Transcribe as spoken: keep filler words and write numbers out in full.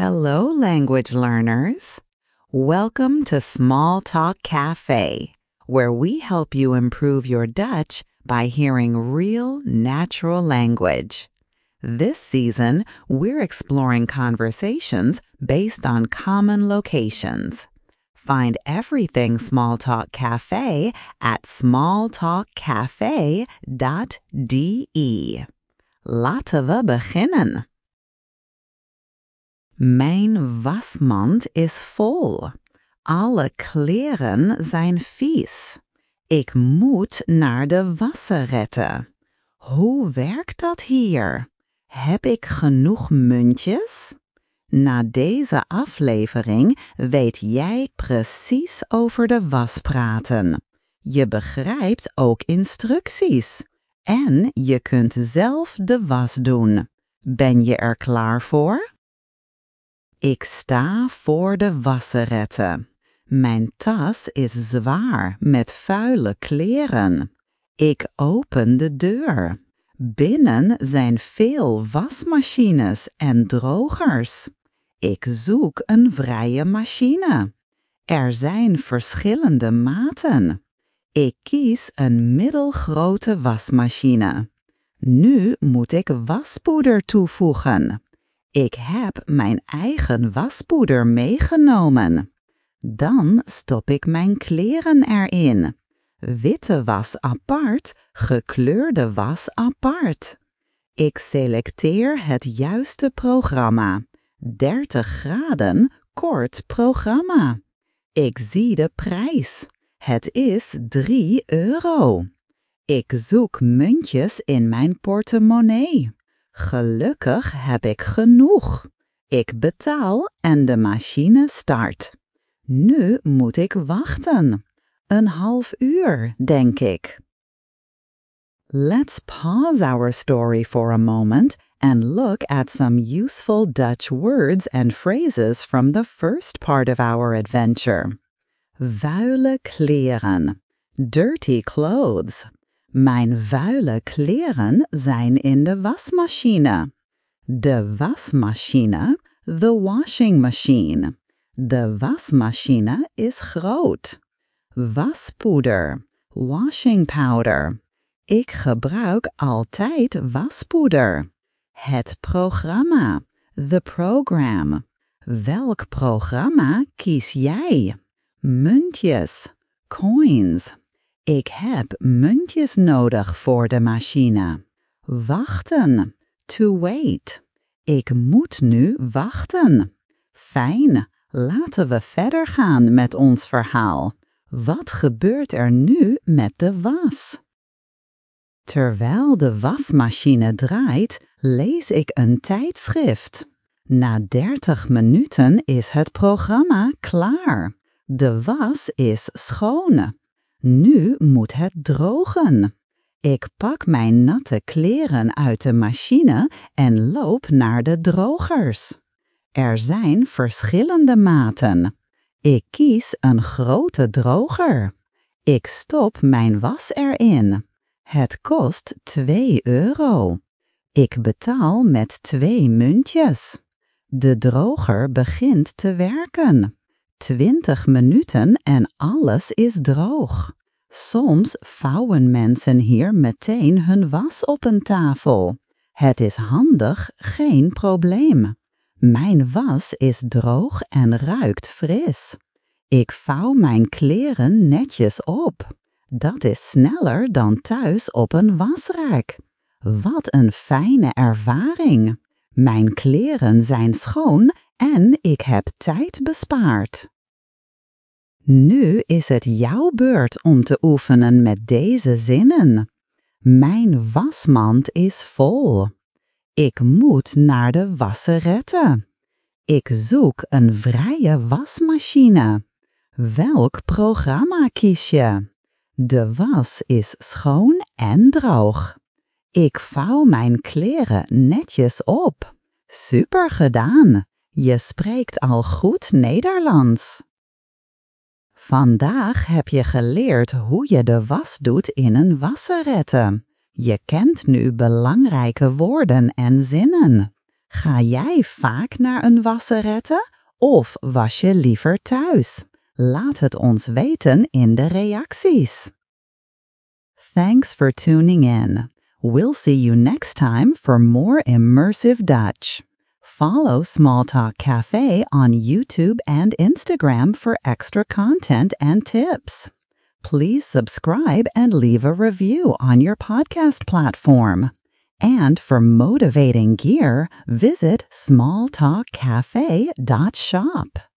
Hello, language learners. Welcome to Small Talk Cafe, where we help you improve your Dutch by hearing real, natural language. This season, we're exploring conversations based on common locations. Find everything Small Talk Cafe at small talk cafe dot d e. Laten we beginnen. Mijn wasmand is vol. Alle kleren zijn vies. Ik moet naar de wasseretten. Hoe werkt dat hier? Heb ik genoeg muntjes? Na deze aflevering weet jij precies over de was praten. Je begrijpt ook instructies. En je kunt zelf de was doen. Ben je er klaar voor? Ik sta voor de wasseretten. Mijn tas is zwaar met vuile kleren. Ik open de deur. Binnen zijn veel wasmachines en drogers. Ik zoek een vrije machine. Er zijn verschillende maten. Ik kies een middelgrote wasmachine. Nu moet ik waspoeder toevoegen. Ik heb mijn eigen waspoeder meegenomen. Dan stop ik mijn kleren erin. Witte was apart, gekleurde was apart. Ik selecteer het juiste programma. dertig graden kort programma. Ik zie de prijs. Het is drie euro. Ik zoek muntjes in mijn portemonnee. Gelukkig heb ik genoeg. Ik betaal en de machine start. Nu moet ik wachten. Een half uur, denk ik. Let's pause our story for a moment and look at some useful Dutch words and phrases from the first part of our adventure. Vuile kleren, dirty clothes. Mijn vuile kleren zijn in de wasmachine. De wasmachine, the washing machine. De wasmachine is groot. Waspoeder, washing powder. Ik gebruik altijd waspoeder. Het programma, the program. Welk programma kies jij? Muntjes, coins. Ik heb muntjes nodig voor de machine. Wachten, to wait. Ik moet nu wachten. Fijn, laten we verder gaan met ons verhaal. Wat gebeurt er nu met de was? Terwijl de wasmachine draait, lees ik een tijdschrift. Na dertig minuten is het programma klaar. De was is schoon. Nu moet het drogen. Ik pak mijn natte kleren uit de machine en loop naar de drogers. Er zijn verschillende maten. Ik kies een grote droger. Ik stop mijn was erin. Het kost twee euro. Ik betaal met twee muntjes. De droger begint te werken. Twintig minuten en alles is droog. Soms vouwen mensen hier meteen hun was op een tafel. Het is handig, geen probleem. Mijn was is droog en ruikt fris. Ik vouw mijn kleren netjes op. Dat is sneller dan thuis op een wasrek. Wat een fijne ervaring. Mijn kleren zijn schoon en ik heb tijd bespaard. Nu is het jouw beurt om te oefenen met deze zinnen. Mijn wasmand is vol. Ik moet naar de wasseretten. Ik zoek een vrije wasmachine. Welk programma kies je? De was is schoon en droog. Ik vouw mijn kleren netjes op. Super gedaan! Je spreekt al goed Nederlands. Vandaag heb je geleerd hoe je de was doet in een wasserette. Je kent nu belangrijke woorden en zinnen. Ga jij vaak naar een wasserette of was je liever thuis? Laat het ons weten in de reacties. Thanks for tuning in. We'll see you next time for more immersive Dutch. Follow Smalltalk Cafe on YouTube and Instagram for extra content and tips. Please subscribe and leave a review on your podcast platform. And for motivating gear, visit small talk cafe dot shop.